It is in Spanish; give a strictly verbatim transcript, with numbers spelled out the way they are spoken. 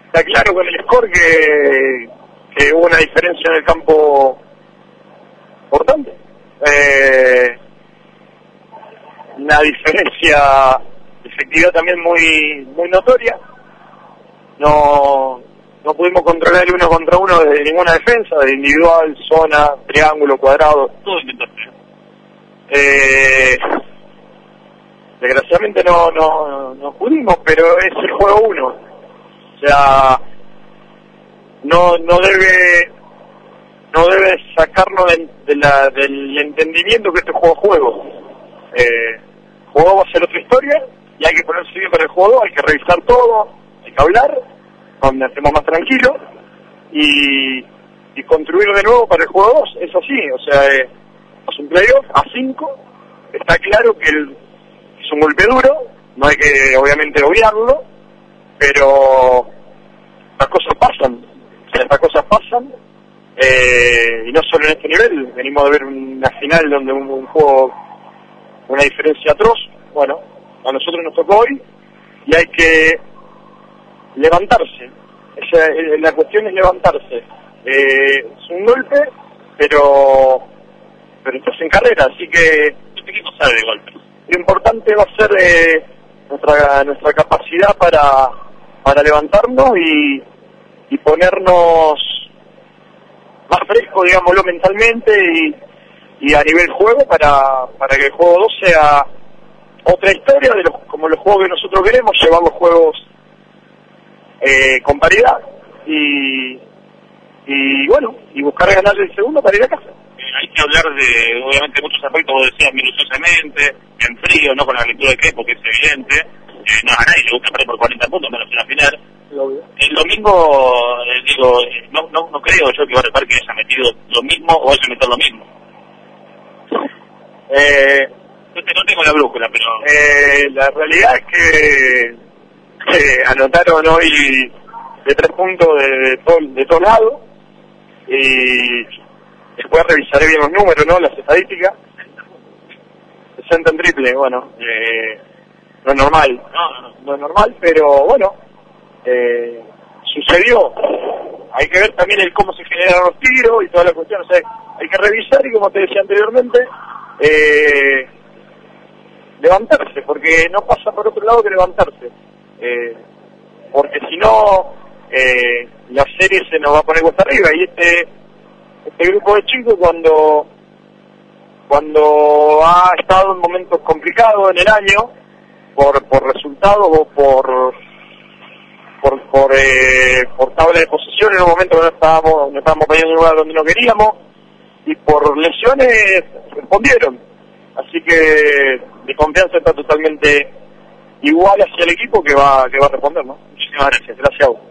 Está claro con el score que, que hubo una diferencia en el campo importante. Eh, una diferencia de efectividad también muy muy notoria. No no pudimos controlar el uno contra uno de ninguna defensa, de individual, zona, triángulo, cuadrado, todo intentaste. Eh, desgraciadamente no, no, no pudimos, pero es el juego uno. O sea, no no debe no debe sacarnos de, de la, del entendimiento que este juego es juego. Eh, el juego va a ser otra historia y hay que ponerse bien para el juego, hay que revisar todo, hay que hablar, donde estemos más tranquilos y, y construir de nuevo para el juego dos. Es así, o sea, eh, es un playoff a cinco, está claro que el, es un golpe duro, no hay que obviamente obviarlo, pero las cosas pasan, o sea, estas cosas pasan, eh, y no solo en este nivel, venimos de ver una final donde hubo un juego, una diferencia atroz. Bueno, a nosotros nos tocó hoy y hay que levantarse. Esa, la cuestión es levantarse. Eh, es un golpe, pero pero estás en carrera, así que este equipo sabe de golpe. Lo importante va a ser eh, nuestra nuestra capacidad para para levantarnos y, y ponernos más fresco, digámoslo, mentalmente y, y a nivel juego para para que el juego dos sea otra historia de los, como los juegos que nosotros queremos, llevar los juegos eh, con paridad y y bueno, y buscar ganar el segundo para ir a casa. Eh, hay que hablar de, obviamente, muchos aspectos, vos decías, minuciosamente, en frío, no con la lectura de Crespo, que es evidente. Eh, no, a nadie le gusta perder por cuarenta puntos, menos en la final. El domingo, eh, digo, eh, no, no no creo yo que va a reparar que haya metido lo mismo o haya metido lo mismo. Eh, no, te, no tengo la brújula, pero... Eh, la realidad es que eh, anotaron hoy de tres puntos de, de, todo, de todos lados y después revisaré bien los números, ¿no? Las estadísticas. sesenta en triple, bueno, eh, no es normal, No, no, no es normal, pero bueno, eh, sucedió. Hay que ver también el cómo se generan los tiros y toda la cuestión, o sea, hay que revisar y como te decía anteriormente, eh, levantarse, porque no pasa por otro lado que levantarse, eh, porque si no, eh, la serie se nos va a poner cuesta arriba y este este grupo de chicos cuando cuando ha estado en momentos complicados en el año por por resultados o por por por, eh, por tabla de posición en un momento que no estábamos no estábamos poniendo en un lugar donde no queríamos y por lesiones respondieron, así que mi confianza está totalmente igual hacia el equipo que va que va a responder, ¿no? muchísimas gracias. Gracias a vos.